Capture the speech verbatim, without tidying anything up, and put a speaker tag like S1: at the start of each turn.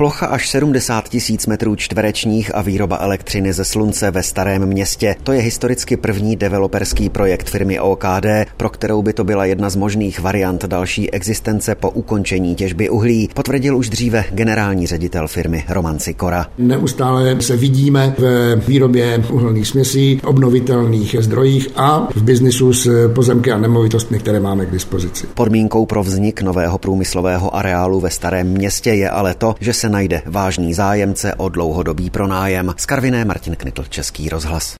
S1: Plocha až sedmdesát tisíc metrů čtverečních a výroba elektřiny ze slunce ve Starém Městě. To je historicky první developerský projekt firmy O K D, pro kterou by to byla jedna z možných variant další existence po ukončení těžby uhlí, potvrdil už dříve generální ředitel firmy Roman Sikora.
S2: Neustále se vidíme v výrobě uhelných směsí, obnovitelných zdrojích a v biznisu s pozemky a nemovitostmi, které máme k dispozici.
S1: Podmínkou pro vznik nového průmyslového areálu ve Starém Městě je ale to, že se najde vážný zájemce o dlouhodobý pronájem. Z Karviné Martin Knitl, Český rozhlas.